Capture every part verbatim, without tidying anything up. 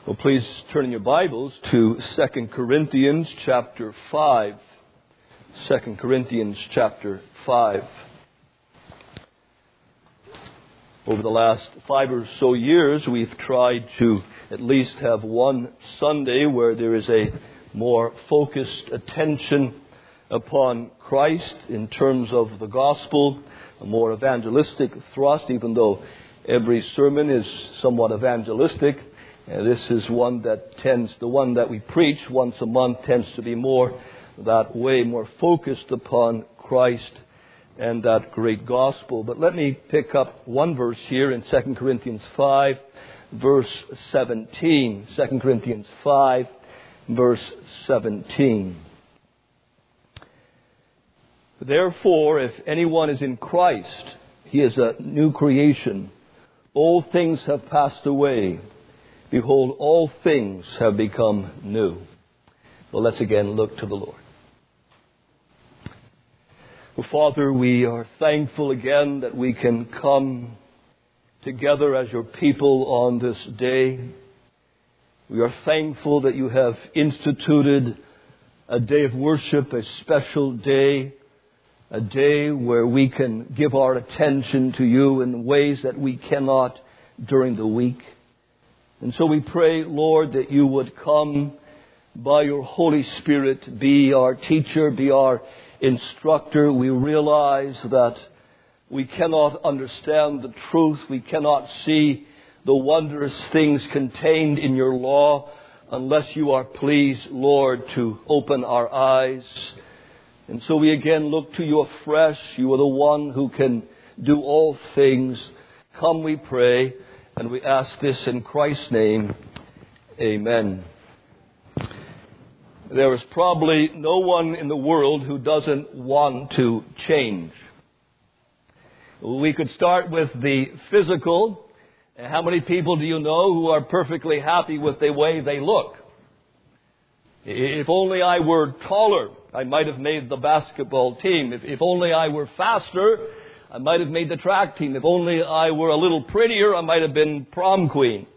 Well, please turn in your Bibles to Second Corinthians chapter five. Second Corinthians chapter five. Over the last five or so years, we've tried to at least have one Sunday where there is a more focused attention upon Christ in terms of the gospel, a more evangelistic thrust, even though every sermon is somewhat evangelistic. And this is one that tends, the one that we preach once a month tends to be more that way, more focused upon Christ and that great gospel. But let me pick up one verse here in Second Corinthians five, verse seventeen. Second Corinthians five, verse seventeen. Therefore, if anyone is in Christ, he is a new creation. Old things have passed away. Behold, all things have become new. Well, let's again look to the Lord. Well, Father, we are thankful again that we can come together as your people on this day. We are thankful that you have instituted a day of worship, a special day, a day where we can give our attention to you in ways that we cannot during the week. And so we pray, Lord, that you would come by your Holy Spirit, be our teacher, be our instructor. We realize that we cannot understand the truth. We cannot see the wondrous things contained in your law unless you are pleased, Lord, to open our eyes. And so we again look to you afresh. You are the one who can do all things. Come, we pray. And we ask this in Christ's name. Amen. There is probably no one in the world who doesn't want to change. We could start with the physical. How many people do you know who are perfectly happy with the way they look? If only I were taller, I might have made the basketball team. If, if only I were faster, I might have made the track team. If only I were a little prettier, I might have been prom queen.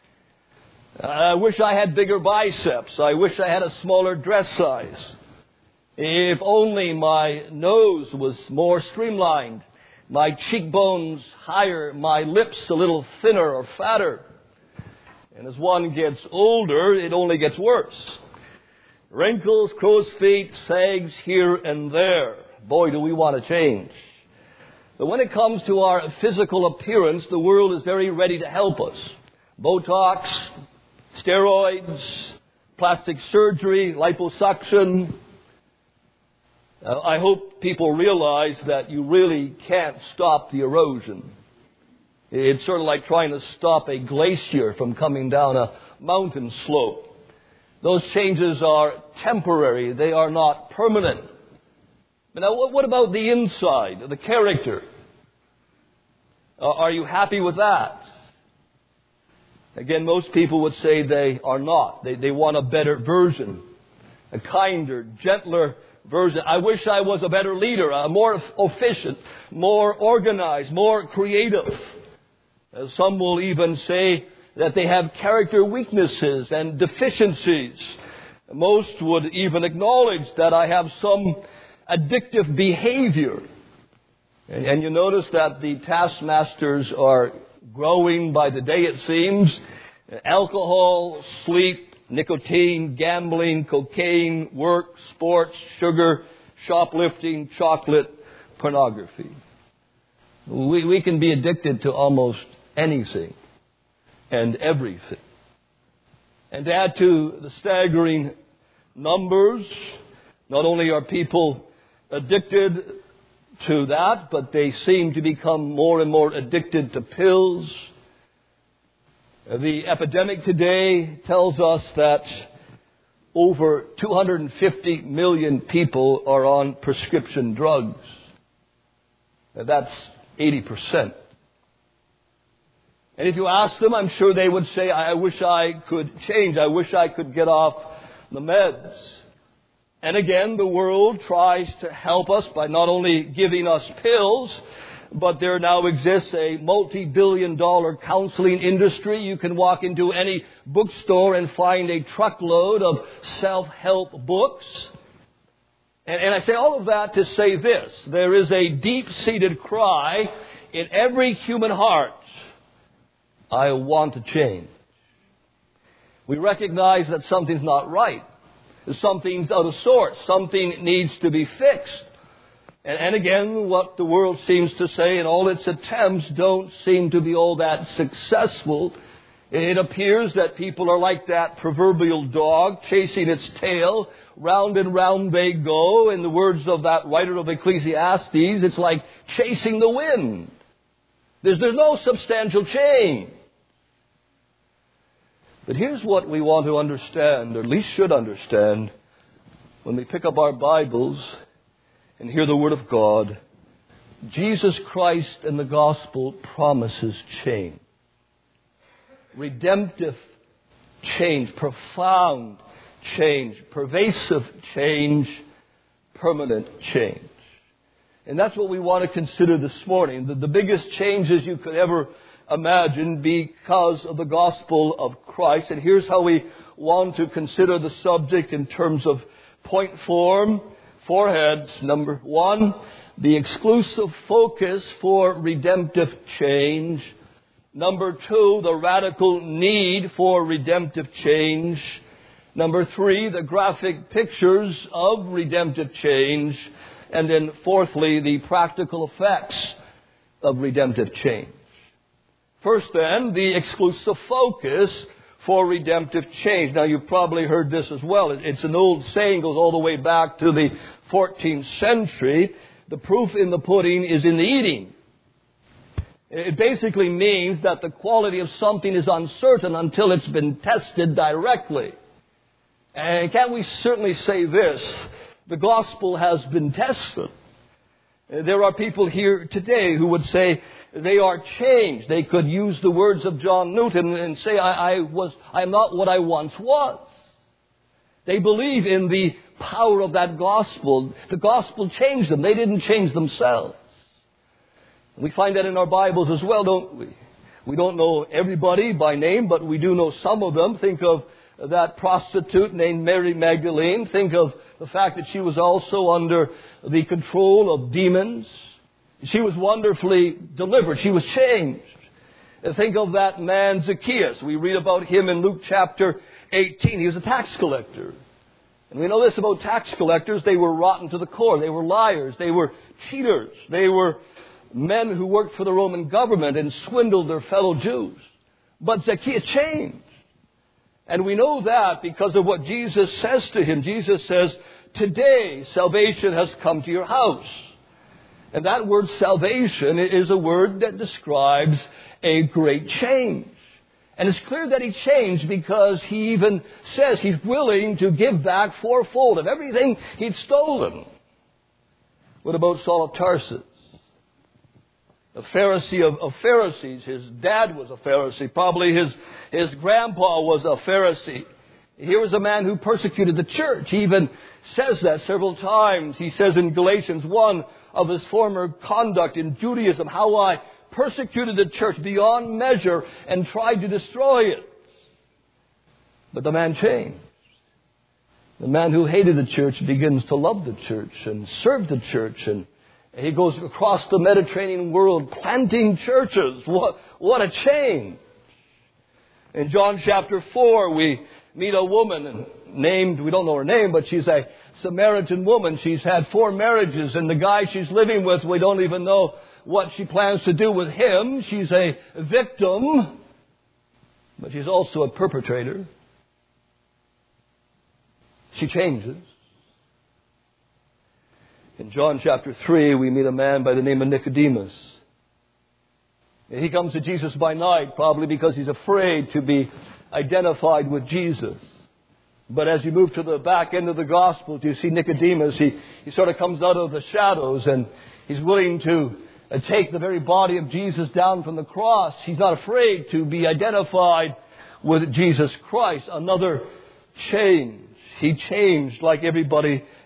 I wish I had bigger biceps. I wish I had a smaller dress size. If only my nose was more streamlined, my cheekbones higher, my lips a little thinner or fatter. And as one gets older, it only gets worse. Wrinkles, crow's feet, sags here and there. Boy, do we want to change. But when it comes to our physical appearance, the world is very ready to help us. Botox, steroids, plastic surgery, liposuction. Uh, I hope people realize that you really can't stop the erosion. It's sort of like trying to stop a glacier from coming down a mountain slope. Those changes are temporary. They are not permanent. But now, what about the inside, the character? Uh, are you happy with that? Again, most people would say they are not. They, they want a better version, a kinder, gentler version. I wish I was a better leader, a more efficient, more organized, more creative. As some will even say that they have character weaknesses and deficiencies. Most would even acknowledge that I have some addictive behavior. And, and you notice that the taskmasters are growing by the day, it seems. Alcohol, sleep, nicotine, gambling, cocaine, work, sports, sugar, shoplifting, chocolate, pornography. We, we can be addicted to almost anything and everything. And to add to the staggering numbers, not only are people addicted to that, but they seem to become more and more addicted to pills. The epidemic today tells us that over two hundred fifty million people are on prescription drugs. That's eighty percent. And if you ask them, I'm sure they would say, I wish I could change. I wish I could get off the meds. And again, the world tries to help us by not only giving us pills, but there now exists a multi-billion dollar counseling industry. You can walk into any bookstore and find a truckload of self-help books. And, and I say all of that to say this. There is a deep-seated cry in every human heart. I want to change. We recognize that something's not right. Something's out of sorts. Something needs to be fixed. And, and again, what the world seems to say in all its attempts don't seem to be all that successful. It appears that people are like that proverbial dog chasing its tail. Round and round they go. In the words of that writer of Ecclesiastes, it's like chasing the wind. There's, there's no substantial change. But here's what we want to understand, or at least should understand, when we pick up our Bibles and hear the Word of God. Jesus Christ and the gospel promises change. Redemptive change, profound change, pervasive change, permanent change. And that's what we want to consider this morning. The, the biggest changes you could ever imagine because of the gospel of Christ. And here's how we want to consider the subject in terms of point form, four heads. Number one, the exclusive focus for redemptive change. Number two, the radical need for redemptive change. Number three, the graphic pictures of redemptive change. And then fourthly, the practical effects of redemptive change. First then, the exclusive focus for redemptive change. Now you've probably heard this as well. It's an old saying, goes all the way back to the fourteenth century. The proof in the pudding is in the eating. It basically means that the quality of something is uncertain until it's been tested directly. And can't we certainly say this? The gospel has been tested. There are people here today who would say they are changed. They could use the words of John Newton and say, I, I was, I am not what I once was. They believe in the power of that gospel. The gospel changed them. They didn't change themselves. We find that in our Bibles as well, don't we? We don't know everybody by name, but we do know some of them. Think of that prostitute named Mary Magdalene. Think of the fact that she was also under the control of demons. She was wonderfully delivered. She was changed. And think of that man Zacchaeus. We read about him in Luke chapter eighteen. He was a tax collector. And we know this about tax collectors. They were rotten to the core. They were liars. They were cheaters. They were men who worked for the Roman government and swindled their fellow Jews. But Zacchaeus changed. And we know that because of what Jesus says to him. Jesus says, today salvation has come to your house. And that word salvation is a word that describes a great change. And it's clear that he changed because he even says he's willing to give back fourfold of everything he'd stolen. What about Saul of Tarsus? A Pharisee of, of Pharisees. His dad was a Pharisee. Probably his, his grandpa was a Pharisee. Here was a man who persecuted the church. He even says that several times. He says in Galatians one of his former conduct in Judaism, how I persecuted the church beyond measure and tried to destroy it. But the man changed. The man who hated the church begins to love the church and serve the church, and he goes across the Mediterranean world planting churches. What, what a change. In John chapter four, we meet a woman named, we don't know her name, but she's a Samaritan woman. She's had four marriages, and the guy she's living with, we don't even know what she plans to do with him. She's a victim, but she's also a perpetrator. She changes. In John chapter three, we meet a man by the name of Nicodemus. He comes to Jesus by night, probably because he's afraid to be identified with Jesus. But as you move to the back end of the gospel, you see Nicodemus. He, he sort of comes out of the shadows, and he's willing to uh, take the very body of Jesus down from the cross. He's not afraid to be identified with Jesus Christ. Another change. He changed like everybody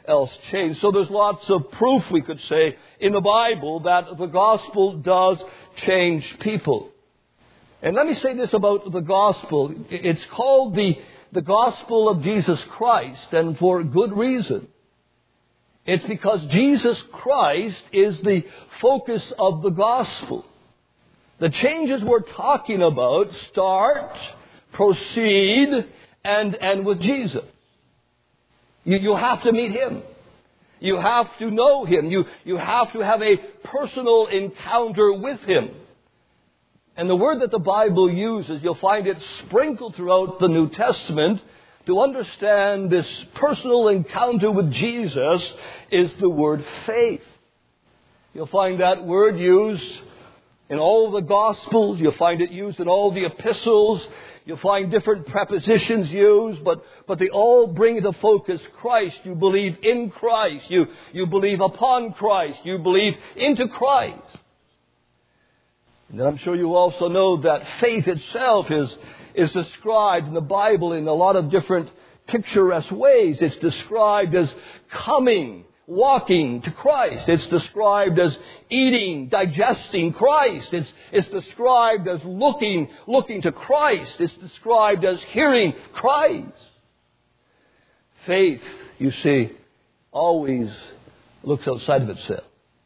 else changed. So there's lots of proof, we could say, in the Bible that the gospel does change people. And let me say this about the gospel. It's called the, the gospel of Jesus Christ, and for good reason. It's because Jesus Christ is the focus of the gospel. The changes we're talking about start, proceed, and end with Jesus. You, you have to meet Him. You have to know Him. You, you have to have a personal encounter with Him. And the word that the Bible uses, you'll find it sprinkled throughout the New Testament. To understand this personal encounter with Jesus is the word faith. You'll find that word used in all the Gospels. You'll find it used in all the epistles. You'll find different prepositions used, but, but they all bring into focus Christ. You believe in Christ. You, you believe upon Christ. You believe into Christ. And I'm sure you also know that faith itself is, is described in the Bible in a lot of different picturesque ways. It's described as coming, walking to Christ. It's described as eating, digesting Christ. It's, it's described as looking, looking to Christ. It's described as hearing Christ. Faith, you see, always looks outside of itself.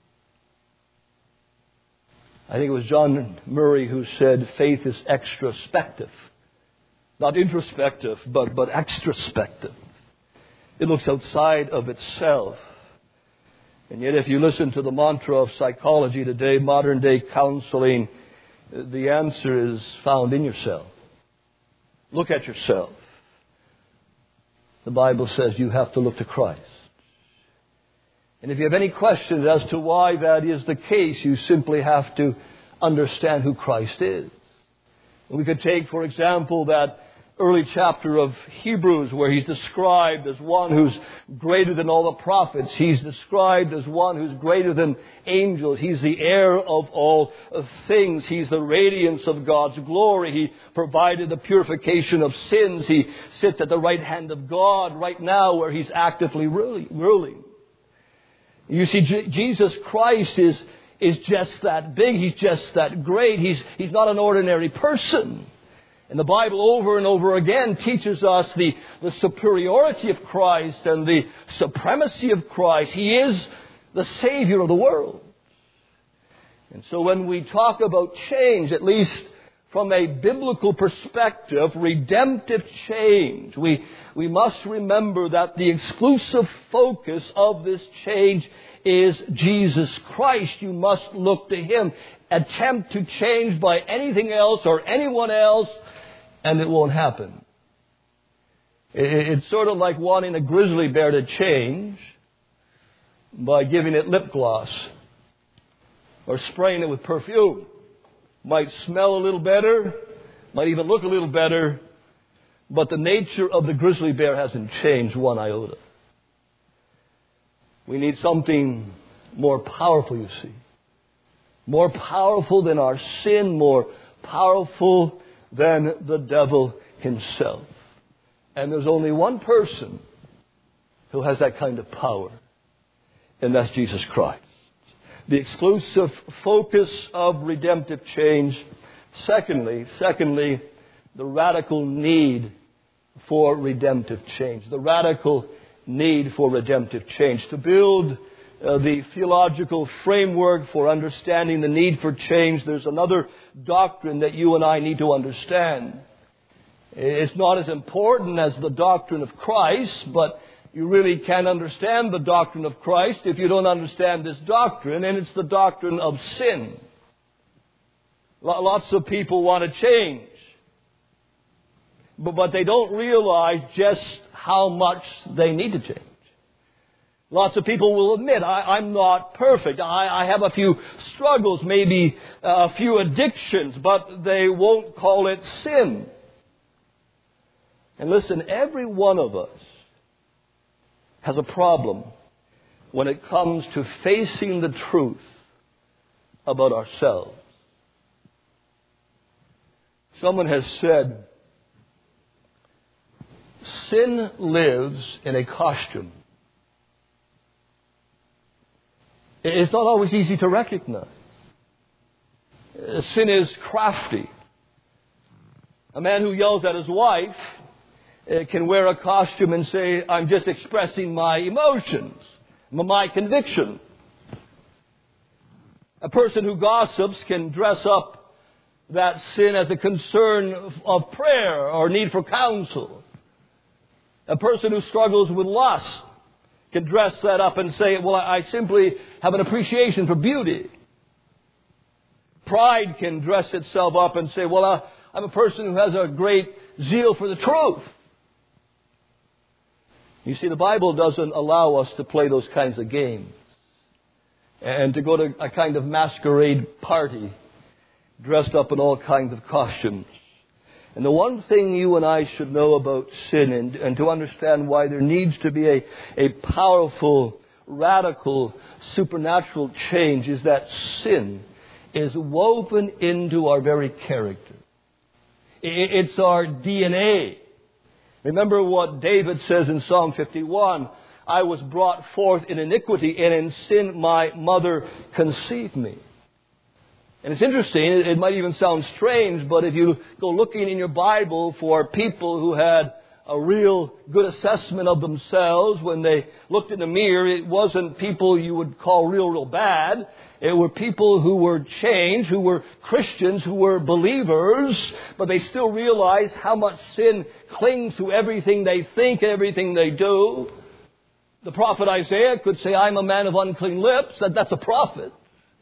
I think it was John Murray who said faith is extrospective. Not introspective, but, but extrospective. It looks outside of itself. And yet if you listen to the mantra of psychology today, modern day counseling, the answer is found in yourself. Look at yourself. The Bible says you have to look to Christ. And if you have any questions as to why that is the case, you simply have to understand who Christ is. And we could take, for example, that early chapter of Hebrews where He's described as one who's greater than all the prophets. He's described as one who's greater than angels. He's the heir of all things. He's the radiance of God's glory. He provided the purification of sins. He sits at the right hand of God right now where He's actively ruling. You see, J- Jesus Christ is, is just that big. He's just that great. He's, he's not an ordinary person. And the Bible over and over again teaches us the, the superiority of Christ and the supremacy of Christ. He is the Savior of the world. And so when we talk about change, at least from a biblical perspective, redemptive change, we, we must remember that the exclusive focus of this change is Jesus Christ. You must look to Him. Attempt to change by anything else or anyone else, and it won't happen. It's sort of like wanting a grizzly bear to change by giving it lip gloss or spraying it with perfume. Might smell a little better, might even look a little better, but the nature of the grizzly bear hasn't changed one iota. We need something more powerful, you see. More powerful than our sin, more powerful than the devil himself. And there's only one person who has that kind of power, and that's Jesus Christ. The exclusive focus of redemptive change. Secondly, secondly, the radical need for redemptive change. The radical need for redemptive change. To build uh, the theological framework for understanding the need for change, there's another doctrine that you and I need to understand. It's not as important as the doctrine of Christ, but you really can't understand the doctrine of Christ if you don't understand this doctrine, and it's the doctrine of sin. Lots of people want to change, but they don't realize just how much they need to change. Lots of people will admit, I, I'm not perfect. I, I have a few struggles, maybe a few addictions, but they won't call it sin. And listen, every one of us has a problem when it comes to facing the truth about ourselves. Someone has said, sin lives in a costume. It's not always easy to recognize. Sin is crafty. A man who yells at his wife can wear a costume and say, I'm just expressing my emotions, my conviction. A person who gossips can dress up that sin as a concern of prayer or need for counsel. A person who struggles with lust can dress that up and say, well, I simply have an appreciation for beauty. Pride can dress itself up and say, well, I'm a person who has a great zeal for the truth. You see, the Bible doesn't allow us to play those kinds of games and to go to a kind of masquerade party dressed up in all kinds of costumes. And the one thing you and I should know about sin, and, and to understand why there needs to be a, a powerful, radical, supernatural change, is that sin is woven into our very character. It's our D N A. Remember what David says in Psalm fifty-one, I was brought forth in iniquity, and in sin my mother conceived me. And it's interesting, it might even sound strange, but if you go looking in your Bible for people who had a real good assessment of themselves when they looked in the mirror, it wasn't people you would call real, real bad. It were people who were changed, who were Christians, who were believers, but they still realized how much sin clings to everything they think and everything they do. The prophet Isaiah could say, I'm a man of unclean lips. That, that's a prophet.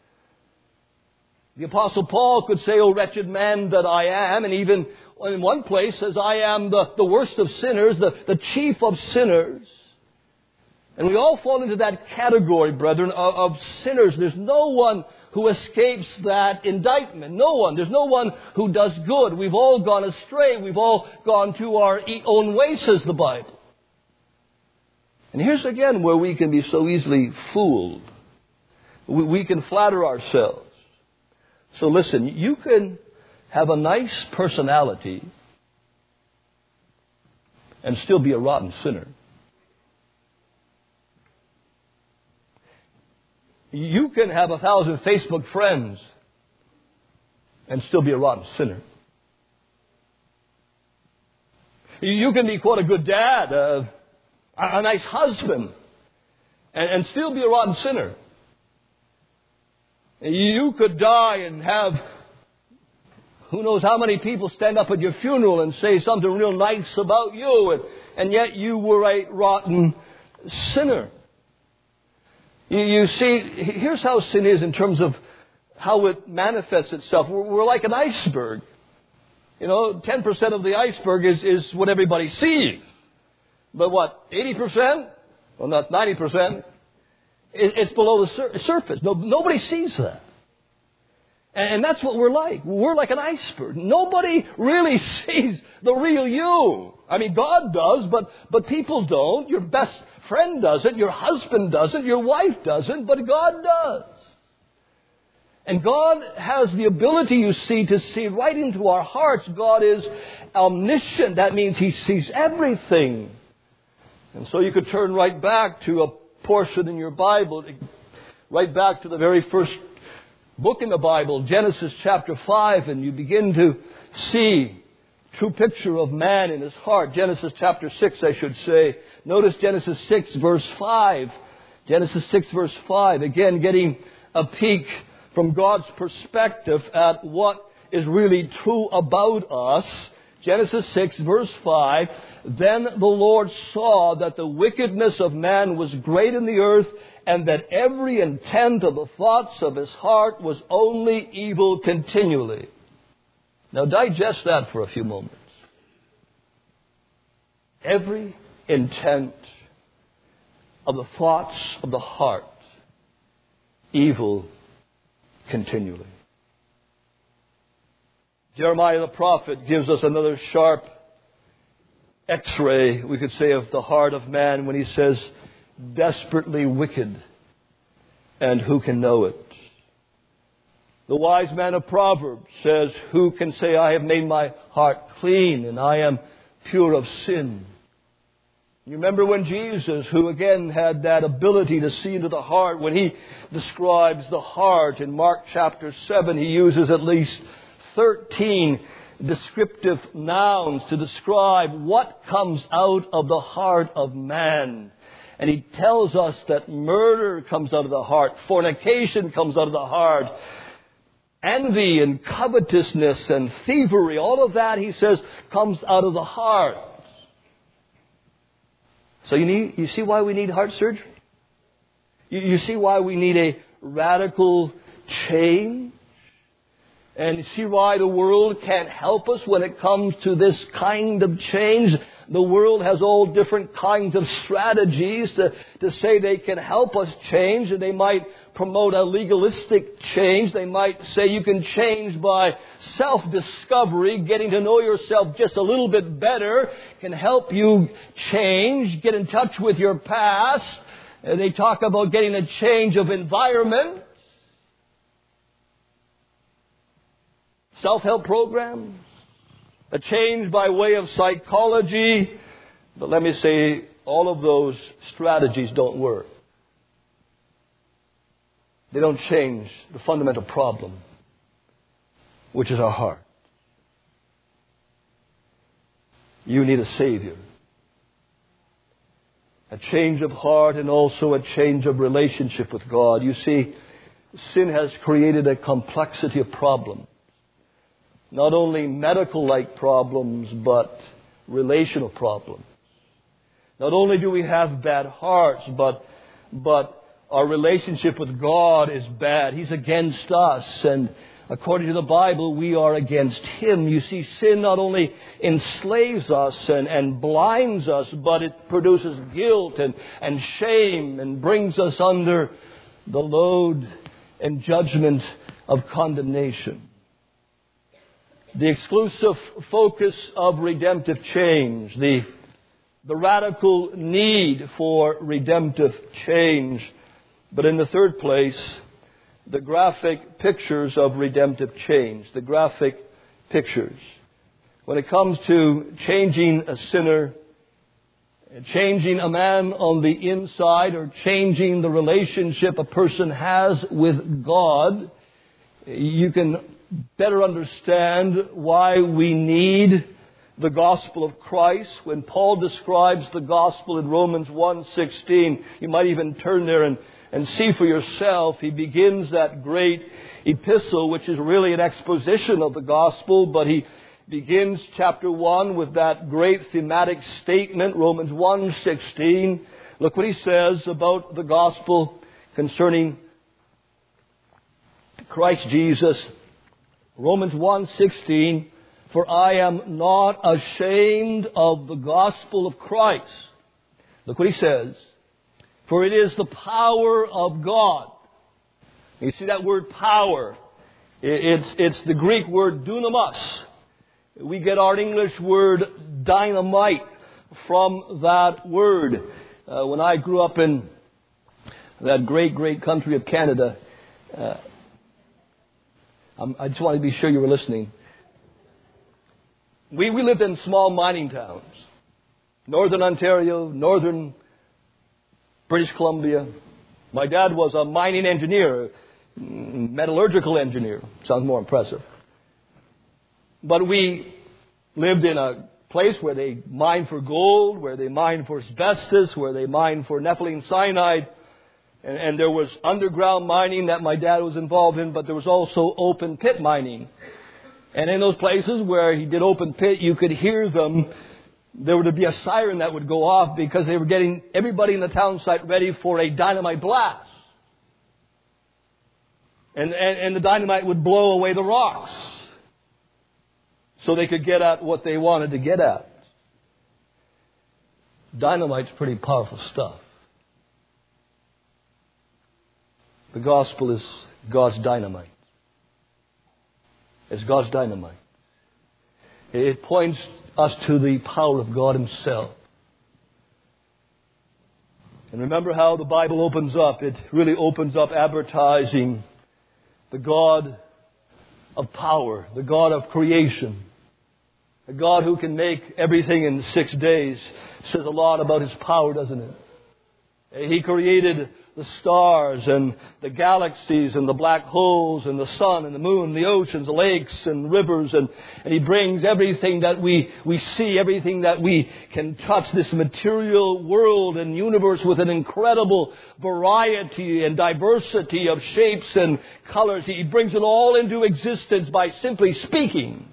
The Apostle Paul could say, O wretched man that I am, and even in one place says, I am the, the worst of sinners, the, the chief of sinners. And we all fall into that category, brethren, of, of sinners. There's no one who escapes that indictment. No one. There's no one who does good. We've all gone astray. We've all gone to our own way, says the Bible. And here's again where we can be so easily fooled. We, we can flatter ourselves. So listen, you can have a nice personality and still be a rotten sinner. You can have a thousand Facebook friends and still be a rotten sinner. You can be, quote, a good dad, a, a nice husband, and, and still be a rotten sinner. You could die and have who knows how many people stand up at your funeral and say something real nice about you, and, and yet you were a rotten sinner. You, you see, here's how sin is in terms of how it manifests itself. We're, we're like an iceberg. You know, ten percent of the iceberg is, is what everybody sees. But what, eighty percent? Well, not ninety percent. It, it's below the sur- surface. No, nobody sees that. And, and that's what we're like. We're like an iceberg. Nobody really sees the real you. I mean, God does, but, but people don't. Your best friend doesn't. Your husband doesn't. Your wife doesn't. But God does. And God has the ability, you see, to see right into our hearts. God is omniscient. That means He sees everything. And so you could turn right back to a portion in your Bible, right back to the very first book in the Bible, Genesis chapter five, and you begin to see true picture of man in his heart. Genesis chapter six, I should say. Notice Genesis six, verse five. Genesis six, verse five. Again, getting a peek from God's perspective at what is really true about us. Genesis six, verse five. Then the Lord saw that the wickedness of man was great in the earth, and that every intent of the thoughts of his heart was only evil continually. Now digest that for a few moments. Every intent of the thoughts of the heart, evil continually. Jeremiah the prophet gives us another sharp X-ray, we could say, of the heart of man when he says, desperately wicked, and who can know it? The wise man of Proverbs says, who can say, I have made my heart clean and I am pure of sin? You remember when Jesus, who again had that ability to see into the heart, when he describes the heart in Mark chapter seven, he uses at least thirteen descriptive nouns to describe what comes out of the heart of man. And he tells us that murder comes out of the heart, fornication comes out of the heart, envy and covetousness and thievery, all of that, he says, comes out of the heart. So you need, you see why we need heart surgery? You, you see why we need a radical change? And you see why the world can't help us when it comes to this kind of change? The world has all different kinds of strategies to, to say they can help us change. And they might promote a legalistic change. They might say you can change by self-discovery. Getting to know yourself just a little bit better can help you change. Get in touch with your past. And they talk about getting a change of environment. Self-help programs. A change by way of psychology. But let me say, all of those strategies don't work. They don't change the fundamental problem, which is our heart. You need a Savior. A change of heart and also a change of relationship with God. You see, sin has created a complexity of problems. Not only medical-like problems, but relational problems. Not only do we have bad hearts, but, but our relationship with God is bad. He's against us, and according to the Bible, we are against Him. You see, sin not only enslaves us and, and blinds us, but it produces guilt and, and shame and brings us under the load and judgment of condemnation. The exclusive focus of redemptive change, the, the radical need for redemptive change. But in the third place, the graphic pictures of redemptive change. The graphic pictures. When it comes to changing a sinner, changing a man on the inside, or changing the relationship a person has with God, you can better understand why we need the gospel of Christ. When Paul describes the gospel in Romans one sixteen, you might even turn there and, and see for yourself. He begins that great epistle, which is really an exposition of the gospel, but he begins chapter one with that great thematic statement, Romans one sixteen. Look what he says about the gospel concerning Christ Jesus. Romans one sixteen, for I am not ashamed of the gospel of Christ. Look what he says. For it is the power of God. You see that word power. It's, it's the Greek word dunamis. We get our English word dynamite from that word. Uh, when I grew up in that great, great country of Canada, uh, I just wanted to be sure you were listening. We, we lived in small mining towns. Northern Ontario, northern British Columbia. My dad was a mining engineer, metallurgical engineer. Sounds more impressive. But we lived in a place where they mined for gold, where they mined for asbestos, where they mined for nepheline cyanide. And, and there was underground mining that my dad was involved in, but there was also open pit mining. And in those places where he did open pit, you could hear them. There would be a siren that would go off because they were getting everybody in the town site ready for a dynamite blast. And, and, and the dynamite would blow away the rocks so they could get at what they wanted to get at. Dynamite's pretty powerful stuff. The gospel is God's dynamite. It's God's dynamite. It points us to the power of God Himself. And remember how the Bible opens up. It really opens up advertising the God of power, the God of creation, A God who can make everything in six days says a lot about His power, doesn't it? He created the stars and the galaxies and the black holes and the sun and the moon, the oceans, the lakes and rivers. And, and He brings everything that we, we see, everything that we can touch, this material world and universe with an incredible variety and diversity of shapes and colors. He brings it all into existence by simply speaking.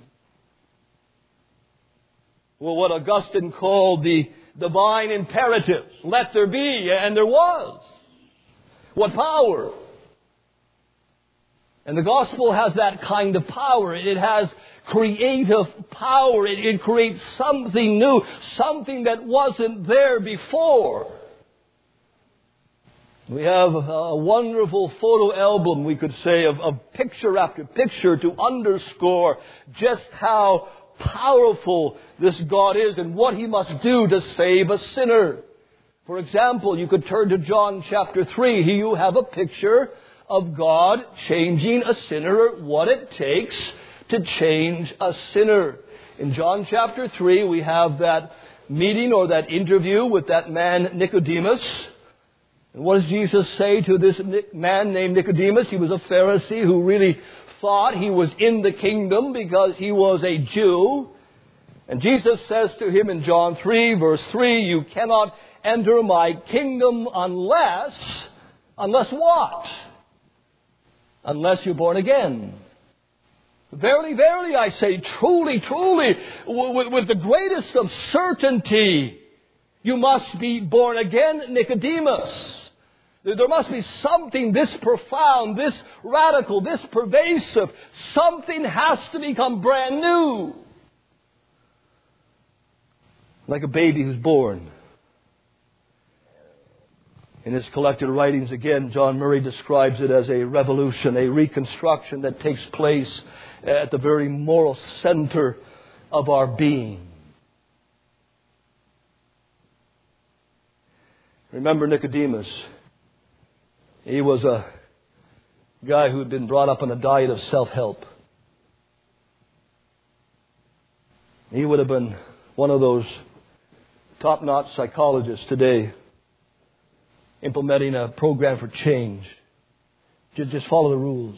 Well, what Augustine called the divine imperatives. Let there be, and there was. What power! And the gospel has that kind of power. It has creative power. It, it creates something new, something that wasn't there before. We have a wonderful photo album, we could say, of, of picture after picture to underscore just how powerful this God is and what He must do to save a sinner. For example, you could turn to John chapter three. Here you have a picture of God changing a sinner, what it takes to change a sinner. In John chapter three, we have that meeting or that interview with that man Nicodemus. And what does Jesus say to this man named Nicodemus? He was a Pharisee who really thought he was in the kingdom because he was a Jew. And Jesus says to him in John three, verse three, you cannot enter my kingdom unless, unless what? Unless you're born again. Verily, verily, I say, truly, truly, with, with the greatest of certainty, you must be born again, Nicodemus. There must be something this profound, this radical, this pervasive. Something has to become brand new. Like a baby who's born. In his collected writings, again, John Murray describes it as a revolution, a reconstruction that takes place at the very moral center of our being. Remember Nicodemus. He was a guy who had been brought up on a diet of self-help. He would have been one of those top-notch psychologists today, implementing a program for change. Just, just follow the rules.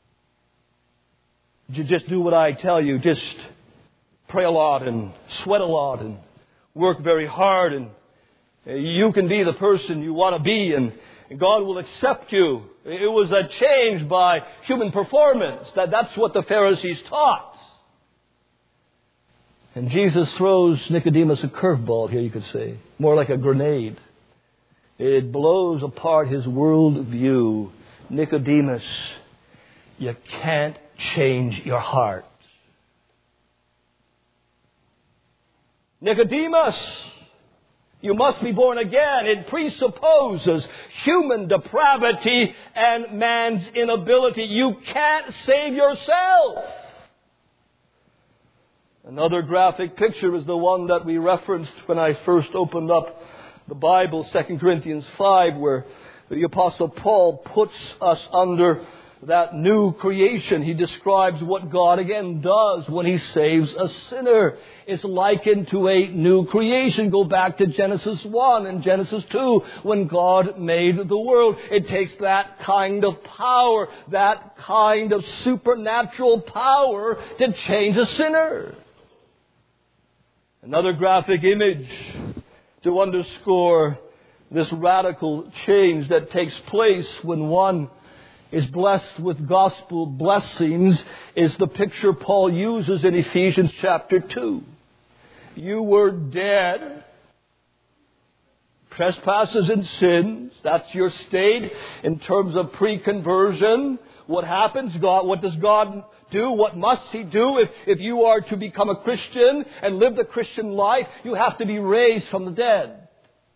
Just do what I tell you. Just pray a lot and sweat a lot and work very hard, and you can be the person you want to be, and God will accept you. It was a change by human performance. That, that's what the Pharisees taught. And Jesus throws Nicodemus a curveball here, you could say. More like a grenade. It blows apart his worldview. Nicodemus, you can't change your heart. Nicodemus, you must be born again. It presupposes human depravity and man's inability. You can't save yourself. Another graphic picture is the one that we referenced when I first opened up the Bible, Second Corinthians five, where the Apostle Paul puts us under that new creation. He describes what God again does when He saves a sinner. It's likened to a new creation. Go back to Genesis one and Genesis two when God made the world. It takes that kind of power, that kind of supernatural power to change a sinner. Another graphic image to underscore this radical change that takes place when one is blessed with gospel blessings is the picture Paul uses in Ephesians chapter two. You were dead, trespasses and sins. That's your state in terms of pre-conversion. What happens? God, what does God do? What must He do? If, if you are to become a Christian and live the Christian life, you have to be raised from the dead.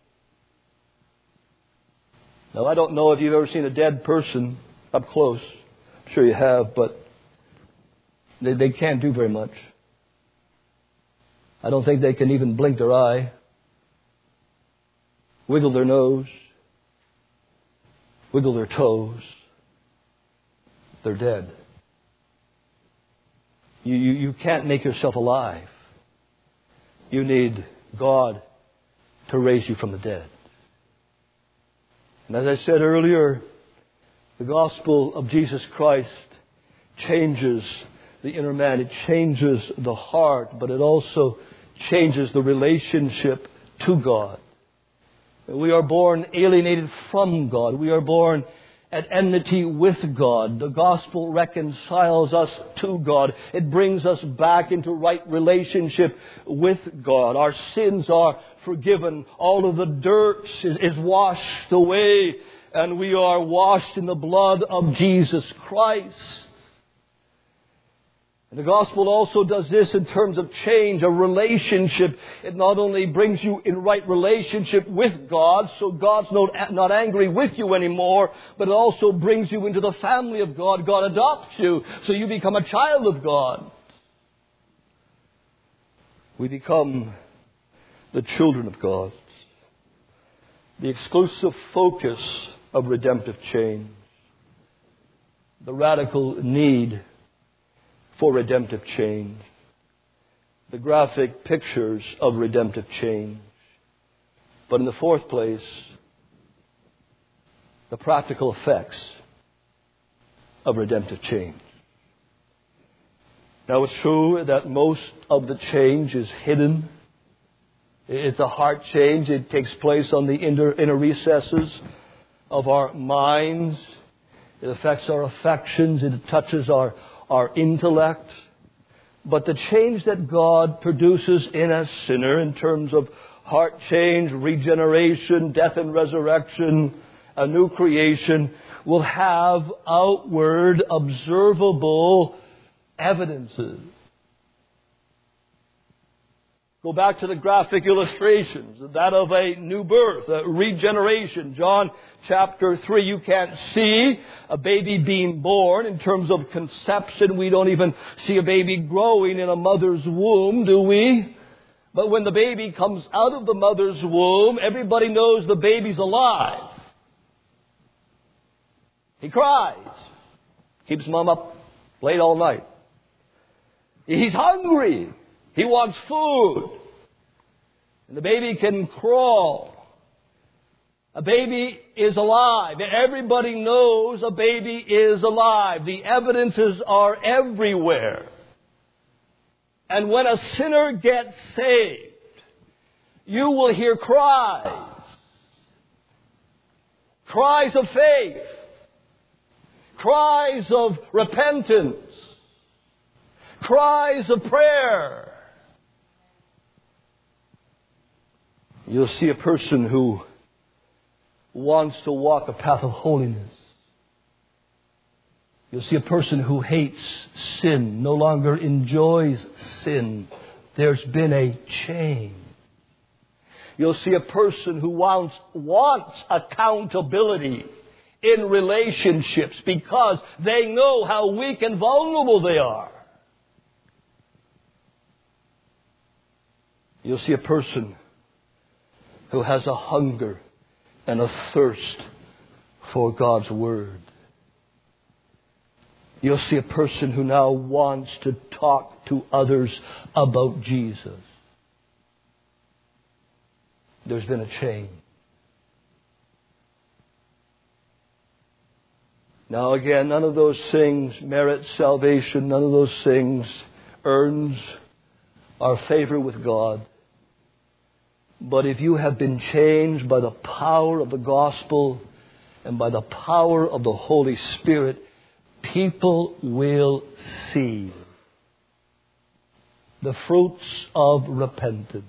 Now, I don't know if you've ever seen a dead person up close. I'm sure you have, but they, they can't do very much. I don't think they can even blink their eye, wiggle their nose, wiggle their toes. They're dead. You, you, you can't make yourself alive. You need God to raise you from the dead. And as I said earlier, the gospel of Jesus Christ changes the inner man. It changes the heart, but it also changes the relationship to God. We are born alienated from God. We are born at enmity with God. The gospel reconciles us to God. It brings us back into right relationship with God. Our sins are forgiven. All of the dirt is, is washed away, and we are washed in the blood of Jesus Christ. And the gospel also does this in terms of change, a relationship. It not only brings you in right relationship with God, so God's not, not angry with you anymore, but it also brings you into the family of God. God adopts you, so you become a child of God. We become the children of God. The exclusive focus of redemptive change. The radical need for redemptive change. The graphic pictures of redemptive change. But in the fourth place, the practical effects of redemptive change. Now, it's true that most of the change is hidden. It's a heart change. It takes place on the inner, inner recesses of our minds. It affects our affections. It touches our our intellect. But the change that God produces in a sinner in terms of heart change, regeneration, death and resurrection, a new creation, will have outward, observable evidences. Go back to the graphic illustrations, that of a new birth, a regeneration. John chapter three, you can't see a baby being born in terms of conception. We don't even see a baby growing in a mother's womb, do we? But when the baby comes out of the mother's womb, everybody knows the baby's alive. He cries. Keeps mom up late all night. He's hungry. He wants food. And the baby can crawl. A baby is alive. Everybody knows a baby is alive. The evidences are everywhere. And when a sinner gets saved, you will hear cries. Cries of faith. Cries of repentance. Cries of prayer. You'll see a person who wants to walk a path of holiness. You'll see a person who hates sin, no longer enjoys sin. There's been a change. You'll see a person who wants, wants accountability in relationships because they know how weak and vulnerable they are. You'll see a person who has a hunger and a thirst for God's Word. You'll see a person who now wants to talk to others about Jesus. There's been a change. Now again, none of those things merit salvation. None of those things earns our favor with God. But if you have been changed by the power of the gospel and by the power of the Holy Spirit, people will see the fruits of repentance.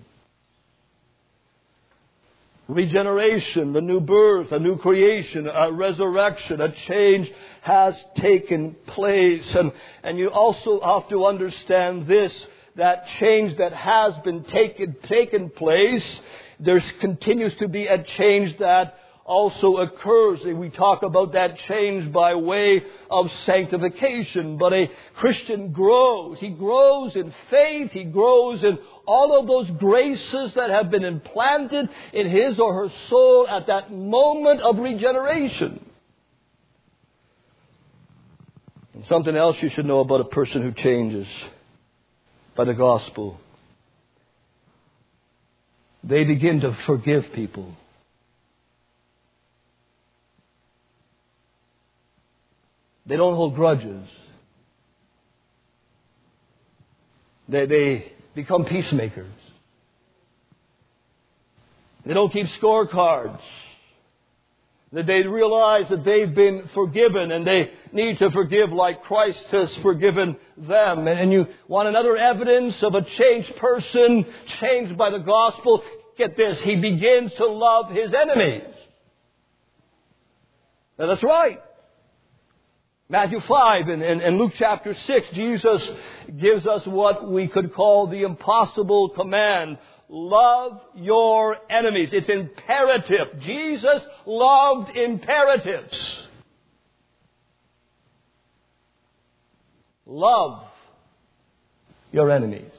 Regeneration, the new birth, a new creation, a resurrection, a change has taken place. And, and you also have to understand this, that change that has been taken, taken place, there continues to be a change that also occurs. We talk about that change by way of sanctification. But a Christian grows. He grows in faith. He grows in all of those graces that have been implanted in his or her soul at that moment of regeneration. And something else you should know about a person who changes by the gospel they begin to forgive people. They don't hold grudges. They, they become peacemakers. They don't keep scorecards. That they realize that they've been forgiven and they need to forgive like Christ has forgiven them. And you want another evidence of a changed person, changed by the gospel? Get this, he begins to love his enemies. Now that's right. Matthew five and, and, and Luke chapter six, Jesus gives us what we could call the impossible command. Love your enemies. It's imperative. Jesus loved imperatives. Love your enemies.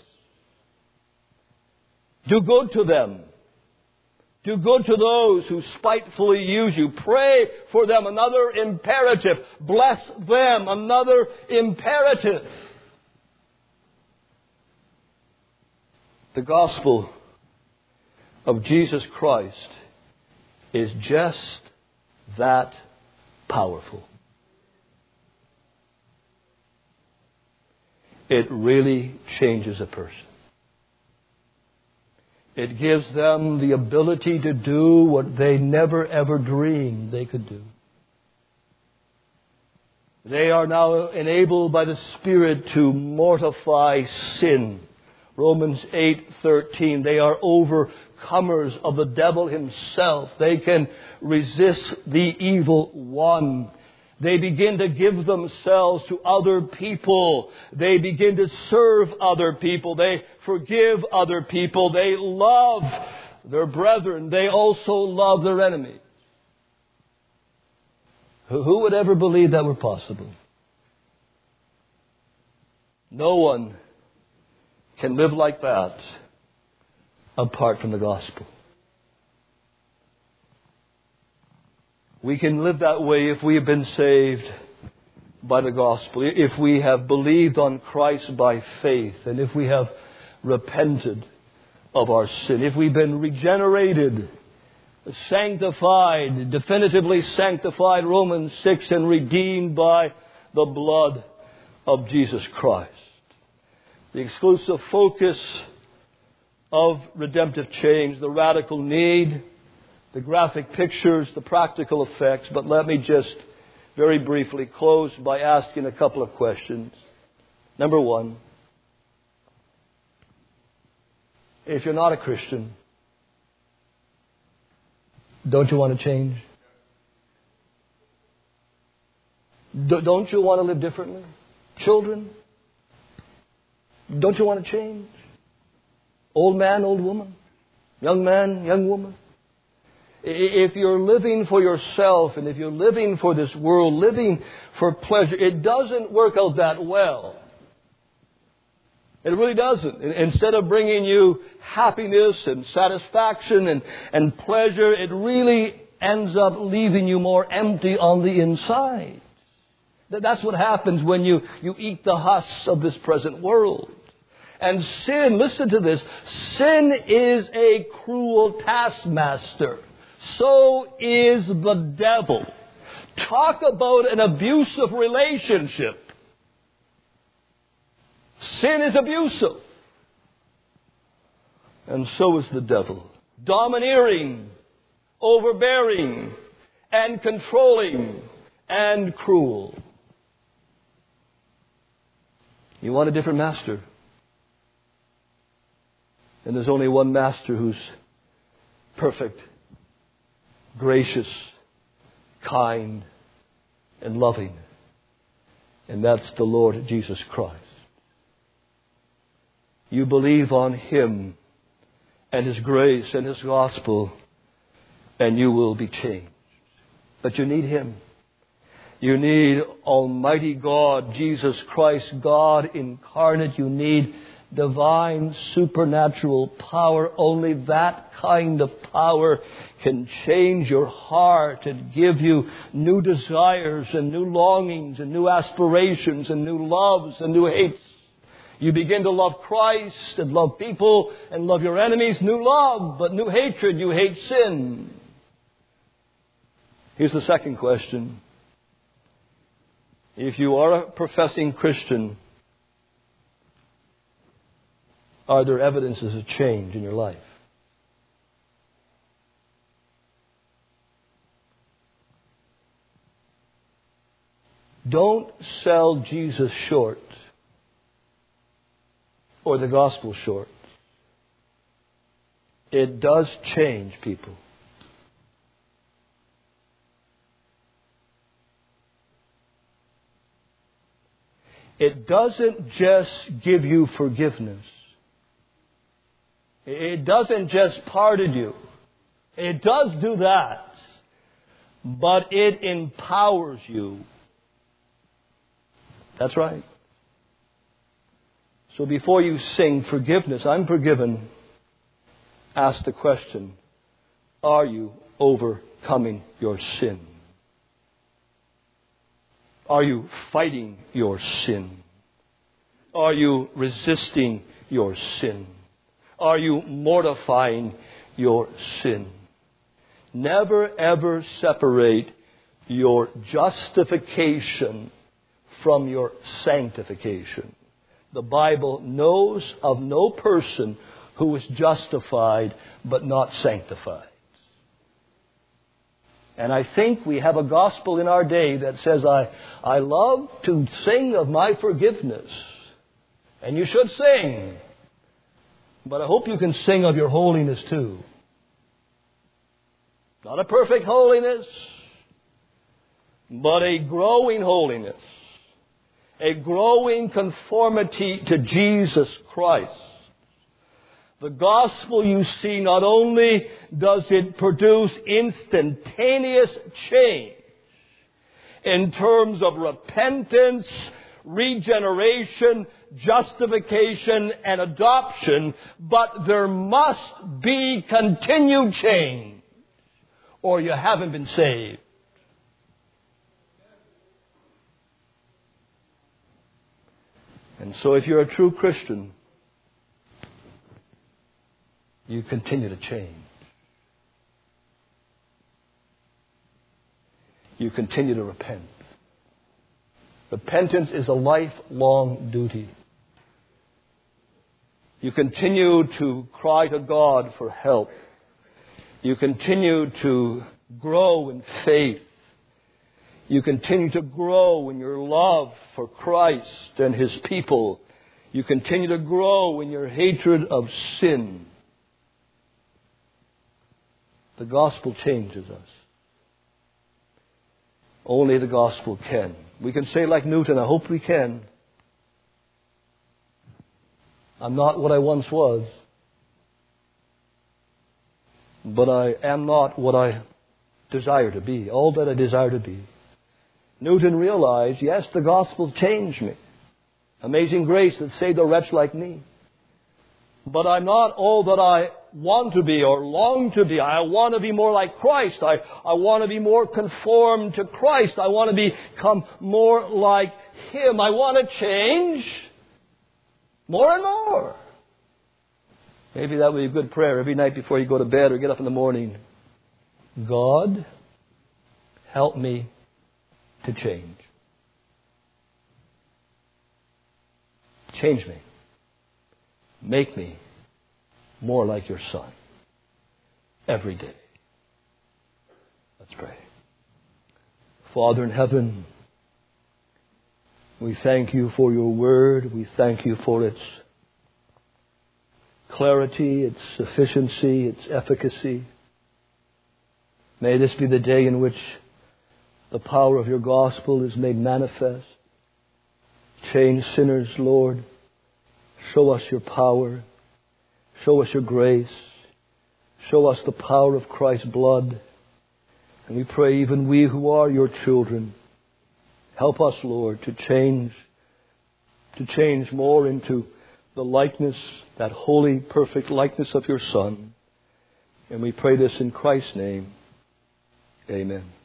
Do good to them. Do good to those who spitefully use you. Pray for them. Another imperative. Bless them. Another imperative. The gospel of Jesus Christ is just that powerful. It really changes a person. It gives them the ability to do what they never ever dreamed they could do. They are now enabled by the Spirit to mortify sin. Romans eight thirteen, they are overcomers of the devil himself. They can resist the evil one. They begin to give themselves to other people. They begin to serve other people. They forgive other people. They love their brethren. They also love their enemies. Who would ever believe that were possible? No one can live like that apart from the gospel. We can live that way if we have been saved by the gospel, if we have believed on Christ by faith, and if we have repented of our sin, if we've been regenerated, sanctified, definitively sanctified, Romans six, and redeemed by the blood of Jesus Christ. The exclusive focus of redemptive change, the radical need, the graphic pictures, the practical effects. But let me just very briefly close by asking a couple of questions. Number one, if you're not a Christian, don't you want to change? D- don't you want to live differently? Children, don't you want to change? Old man, old woman, young man, young woman. If you're living for yourself and if you're living for this world, living for pleasure, it doesn't work out that well. It really doesn't. Instead of bringing you happiness and satisfaction and, and pleasure, it really ends up leaving you more empty on the inside. That's what happens when you, you eat the husks of this present world. And sin, listen to this, sin is a cruel taskmaster. So is the devil. Talk about an abusive relationship. Sin is abusive. And so is the devil. Domineering, overbearing, and controlling, and cruel. You want a different master? And there's only one master who's perfect, gracious, kind, and loving. And that's the Lord Jesus Christ. You believe on Him and His grace and His gospel, and you will be changed. But you need Him. You need Almighty God, Jesus Christ, God incarnate. You need divine, supernatural power. Only that kind of power can change your heart and give you new desires and new longings and new aspirations and new loves and new hates. You begin to love Christ and love people and love your enemies. New love, but new hatred. You hate sin. Here's the second question. If you are a professing Christian, are there evidences of change in your life? Don't sell Jesus short or the gospel short. It does change people. It doesn't just give you forgiveness. It doesn't just pardon you. It does do that. But it empowers you. That's right. So before you sing forgiveness, I'm forgiven, ask the question, are you overcoming your sin? Are you fighting your sin? Are you resisting your sin? Are you mortifying your sin? Never ever separate your justification from your sanctification. The Bible knows of no person who is justified but not sanctified. And I think we have a gospel in our day that says, I, I love to sing of my forgiveness. And you should sing. But I hope you can sing of your holiness too. Not a perfect holiness, but a growing holiness. A growing conformity to Jesus Christ. The gospel, you see, not only does it produce instantaneous change in terms of repentance, regeneration, justification, and adoption, but there must be continued change, or you haven't been saved. And so if you're a true Christian, you continue to change. You continue to repent. Repentance is a lifelong duty. You continue to cry to God for help. You continue to grow in faith. You continue to grow in your love for Christ and His people. You continue to grow in your hatred of sin. The gospel changes us. Only the gospel can. We can say like Newton, I hope we can. I'm not what I once was. But I am not what I desire to be. All that I desire to be. Newton realized, yes, the gospel changed me. Amazing grace that saved a wretch like me. But I'm not all that I want to be or long to be. I want to be more like Christ. I, I want to be more conformed to Christ. I want to become more like Him. I want to change more and more. Maybe that would be a good prayer every night before you go to bed or get up in the morning. God, help me to change. Change me. Make me more like your Son every day. Let's pray. Father in heaven, we thank you for your word. We thank you for its clarity, its sufficiency, its efficacy. May this be the day in which the power of your gospel is made manifest. Change sinners, Lord. Show us your power. Show us your grace. Show us the power of Christ's blood. And we pray even we who are your children, help us, Lord, to change, to change more into the likeness, that holy, perfect likeness of your Son. And we pray this in Christ's name. Amen.